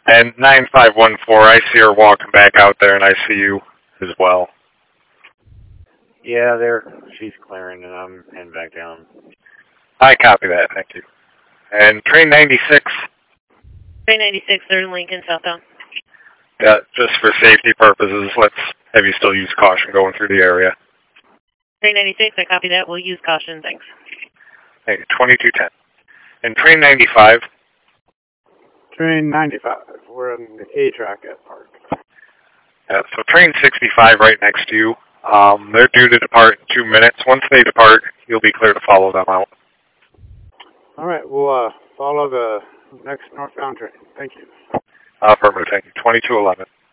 And 9514, I see her walking back out there, and I see you as well. Yeah, she's clearing, and I'm heading back down. I copy that, thank you. And train 96? Train 96, they're in Lincoln, southbound. Yeah, just for safety purposes, let's have you still use caution going through the area. Train 96, I copy that. We'll use caution, thanks. Thank you, 2210. And train 95? Train 95, we're on the A track at Park. Yeah, so train 65 right next to you. They're due to depart in 2 minutes. Once they depart, you'll be clear to follow them out. All right, we'll follow the next northbound train. Thank you. Affirmative, thank you. 2211.